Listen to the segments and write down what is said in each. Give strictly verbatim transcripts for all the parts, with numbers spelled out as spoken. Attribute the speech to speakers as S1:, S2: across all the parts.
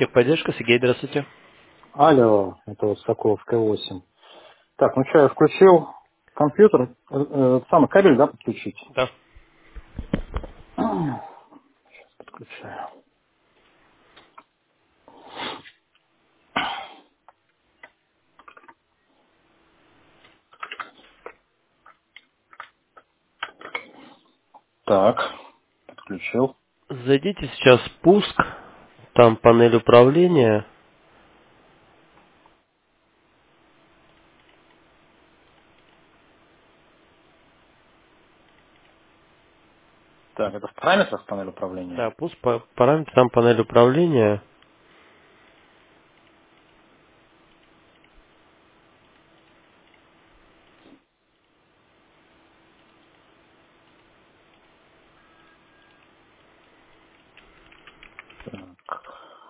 S1: Техподдержка, Сергей, здравствуйте.
S2: Алло, это вот Соколовская восемь. Так, ну что, я включил компьютер, э, э, самый кабель, да, подключить?
S1: Да.
S2: Подключаю. Так, подключил.
S1: Зайдите сейчас в пуск, там панель управления.
S2: Так, это в параметрах панель управления?
S1: Да, пуск, по- параметр, там панель управления.
S2: Так,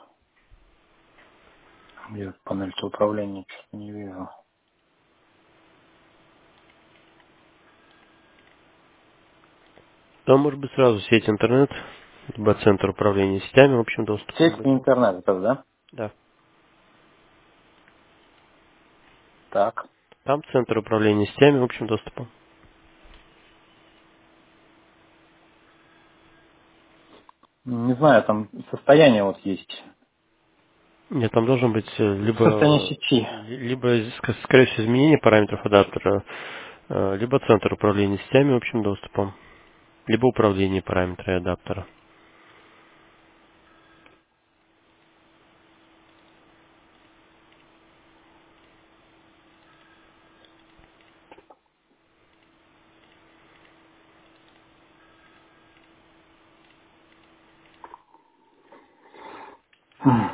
S2: я панель управления что-то не вижу.
S1: Там может быть сразу сеть интернет, либо центр управления сетями общим доступом
S2: Сеть и
S1: быть.
S2: интернет, это да?
S1: Да.
S2: Так,
S1: Там центр управления сетями общим доступом.
S2: не знаю, там состояние вот есть.
S1: Нет, там должен быть э,
S2: Состояние
S1: либо,
S2: сети.
S1: ли- либо, ск- скорее всего, изменение параметров адаптера, э, либо центр управления сетями общим доступом, либо управление параметрами адаптера.
S2: М.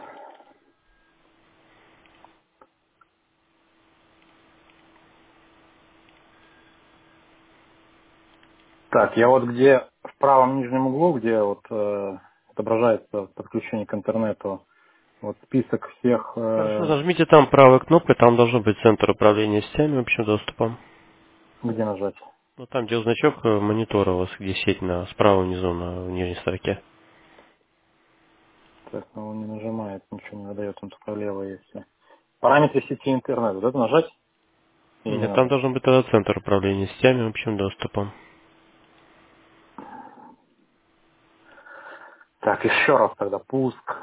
S2: Так, я вот где в правом нижнем углу, где вот э, отображается подключение к интернету, вот список всех,
S1: Хорошо,
S2: э,
S1: нажмите там правой кнопкой, там должен быть центр управления сетями общим доступом.
S2: где нажать.
S1: Ну там, где значок э, монитора у вас, где сеть на справа внизу на в нижней строке.
S2: Так, ну он не нажимает, ничего не выдает, он только влево есть. Параметры сети интернет, вот это нажать или не
S1: Нет, там
S2: надо?
S1: должен быть тогда центр управления сетями общим доступом.
S2: Так, еще раз тогда пуск.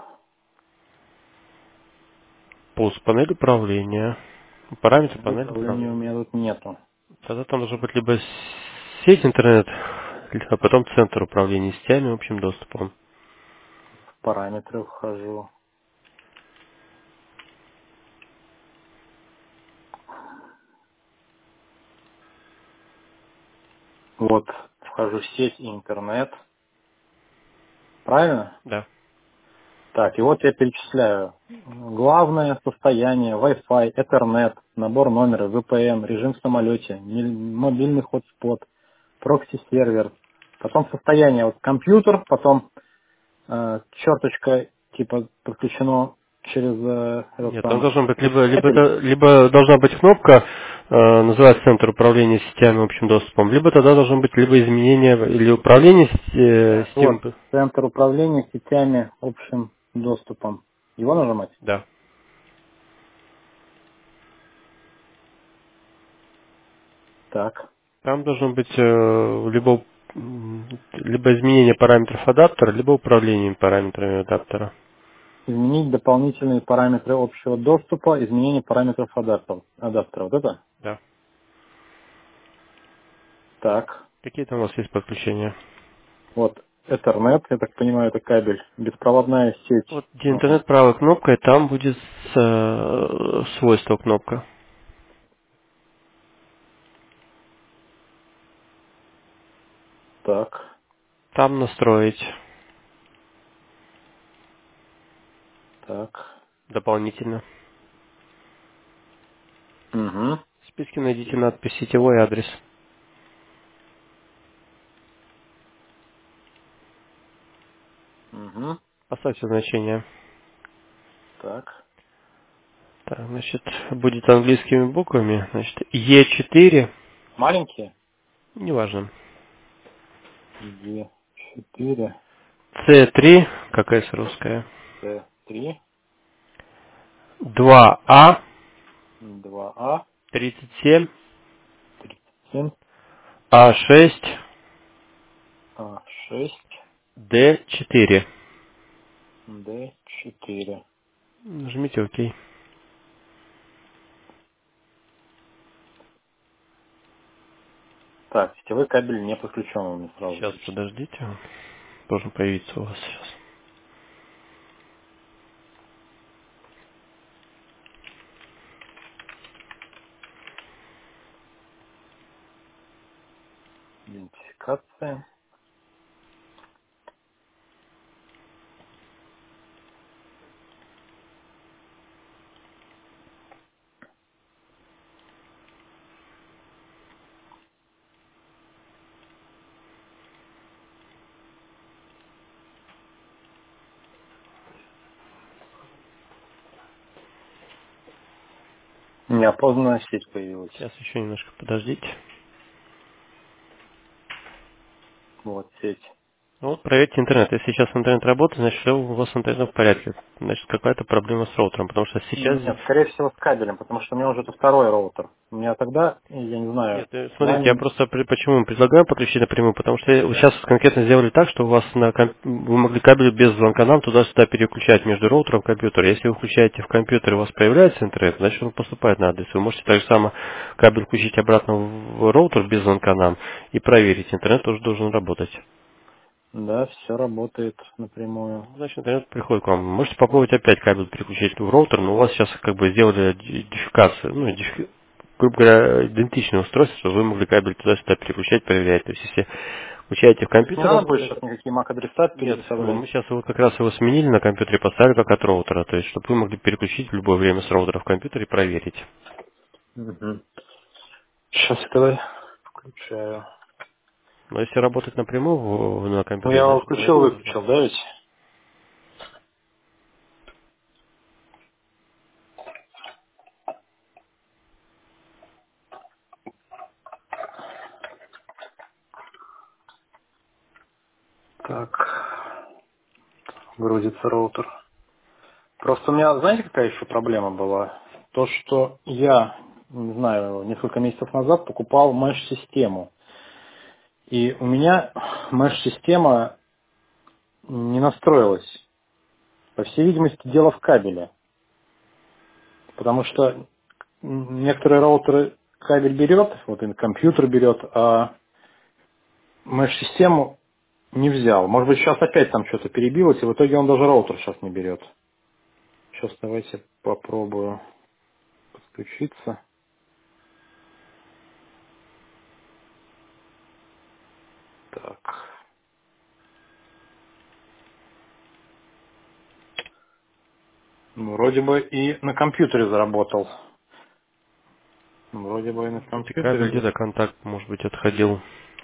S1: Пуск панель управления. Параметры
S2: Панели
S1: панели
S2: управления у меня
S1: управления.
S2: тут нету.
S1: Тогда там должен быть либо сеть интернет, а потом центр управления сетями общим доступом.
S2: В параметры вхожу. Вот, вхожу в сеть и интернет. Правильно?
S1: Да.
S2: Так, и вот я перечисляю. Главное состояние, Wi-Fi, Ethernet, набор номера, ви пи эн, режим в самолете, миль- мобильный хотспот, прокси-сервер. Потом состояние, вот компьютер, потом э, черточка, типа, подключено через э, этот
S1: Нет, там
S2: самый,
S1: должен быть
S2: через
S1: либо, либо,
S2: кабель.
S1: это- либо должна быть кнопка, э, называется центр управления сетями общим доступом, либо тогда должен быть либо изменение или управление э,
S2: Так, вот,
S1: сетевым.
S2: центр управления сетями общим доступом. Его нажимать?
S1: Да.
S2: Так.
S1: Там должен быть э, либо, м, либо изменение параметров адаптера, либо управление параметрами адаптера.
S2: Изменить дополнительные параметры общего доступа, изменение параметров адаптера. адаптера. Вот это?
S1: Да.
S2: Так.
S1: Какие там у вас есть подключения?
S2: Вот Ethernet, я так понимаю, это кабель. Беспроводная
S1: Вот
S2: сеть.
S1: где
S2: Ага.
S1: интернет правой кнопкой, там будет э, свойство кнопка.
S2: Так.
S1: Там настроить
S2: Так.
S1: дополнительно.
S2: Угу.
S1: В списке найдите надпись сетевой адрес.
S2: Угу.
S1: Поставьте значение.
S2: Так.
S1: Так, значит, будет английскими буквами. Значит, е четыре,
S2: Маленькие?
S1: неважно.
S2: Е четыре.
S1: це три, как S русская.
S2: три,
S1: два А,
S2: два А,
S1: тридцать семь,
S2: семь,
S1: А шесть,
S2: А шесть,
S1: Д четыре.
S2: Д четыре.
S1: Нажмите ОК.
S2: Так, сетевой кабель не подключен, он мне сразу
S1: Сейчас,
S2: пишет.
S1: подождите. Он должен появиться у вас сейчас.
S2: Идентификация. Неопознанная сеть появилась.
S1: Сейчас еще немножко подождите.
S2: Вот сеть.
S1: Ну вот, проверьте интернет. Если сейчас интернет работает, значит, все у вас с интернетом в порядке. Значит, какая-то проблема с роутером, потому что сейчас здесь...
S2: Нет, скорее всего с кабелем, потому что у меня уже это второй роутер. У меня тогда, я не знаю,
S1: Нет, э, смотрите, я
S2: ранее...
S1: просто при- почему предлагаю подключить напрямую, потому что вы сейчас конкретно сделали так, что у вас на ком- вы могли кабель без звонка нам туда-сюда переключать между роутером и компьютером. Если вы включаете в компьютер и у вас появляется интернет, значит он поступает на адрес. Вы можете так же само кабель включить обратно в роутер без звонка нам и проверить, интернет тоже должен работать.
S2: Да, все работает напрямую.
S1: Значит, интернет приходит к вам. Можете попробовать опять кабель переключить в роутер, но у вас сейчас как бы сделали дификацию, ну, дифи- грубо говоря, идентичное устройство, чтобы вы могли кабель туда-сюда переключать, проверять. То есть, если включаете в
S2: То есть не
S1: компьютер
S2: надо будет
S1: работает,
S2: сейчас никакие мак-адреса
S1: нет,
S2: переписывать?
S1: мы сейчас его как раз его сменили на компьютере, поставили как от роутера, то есть, чтобы вы могли переключить в любое время с роутера в компьютер и проверить.
S2: Угу. Сейчас я тогда включаю.
S1: Но если работать напрямую в- на
S2: Ну,
S1: компьютере,
S2: я его
S1: значит, интернет
S2: включил,
S1: не должно.
S2: выключил, да, ведь? Так, грузится роутер. Просто у меня, знаете, какая еще проблема была? То, что я, не знаю, несколько месяцев назад покупал меш-систему. И у меня меш-система не настроилась. По всей видимости, дело в кабеле. Потому что некоторые роутеры кабель берет, вот и компьютер берет, а меш-систему не взял. Может быть, сейчас опять там что-то перебилось, и в итоге он даже роутер сейчас не берет. Сейчас давайте попробую подключиться. Так. Ну, вроде бы и на компьютере заработал. Вроде бы и на
S1: Может быть, и кабель
S2: компьютере.
S1: где-то контакт, может быть, отходил.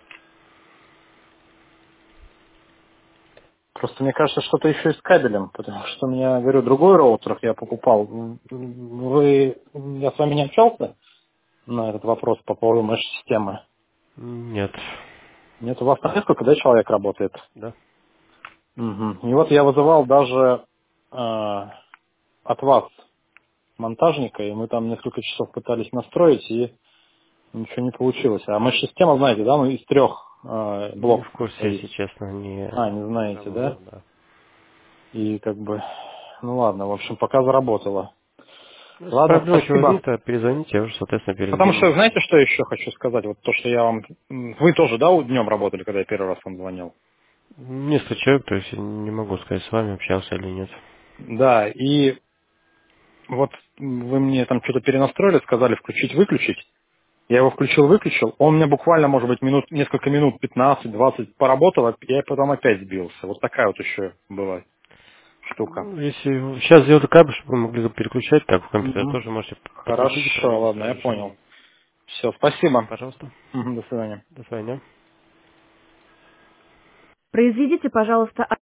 S2: Просто мне кажется, что-то еще и с кабелем, потому что у меня, говорю, другой роутер я покупал. Вы, я с вами не общался на этот вопрос по поводу меш-системы?
S1: Нет.
S2: Нет, у вас там несколько, да, человек работает?
S1: Да.
S2: Угу. И вот я вызывал даже э, от вас монтажника, и мы там несколько часов пытались настроить, и ничего не получилось. А меш-система, знаете, да, ну из трех э,
S1: Не в
S2: блоков
S1: курсе,
S2: состоит.
S1: если честно, не
S2: А, не знаете, да?
S1: пробовал, да.
S2: И как бы, ну ладно, в общем, пока заработало.
S1: Ну, если
S2: Ладно,
S1: проблема еще
S2: спасибо.
S1: возникнет, то перезвоните, я уже, соответственно,
S2: Потому
S1: перезвоню.
S2: что, знаете, что еще хочу сказать? Вот то, что я вам... м, Вы тоже, да, днем работали, когда я первый раз вам звонил?
S1: Несколько человек, то есть не могу сказать, с вами общался или нет.
S2: Да, и вот вы мне там что-то перенастроили, сказали включить-выключить. Я его включил-выключил. Он у меня буквально, может быть, минут, несколько минут, пятнадцать-двадцать поработал, а я потом опять сбился. Вот такая вот еще была штука.
S1: Ну, если сейчас сделать кабель, чтобы вы могли переключать, так в компьютер
S2: Мгм.
S1: тоже можете подключить и
S2: Хорошо,
S1: проверить
S2: ладно, я
S1: сразу же.
S2: понял. Все, спасибо.
S1: Пожалуйста.
S2: Мгм, до свидания.
S1: До свидания.
S3: Произведите, пожалуйста,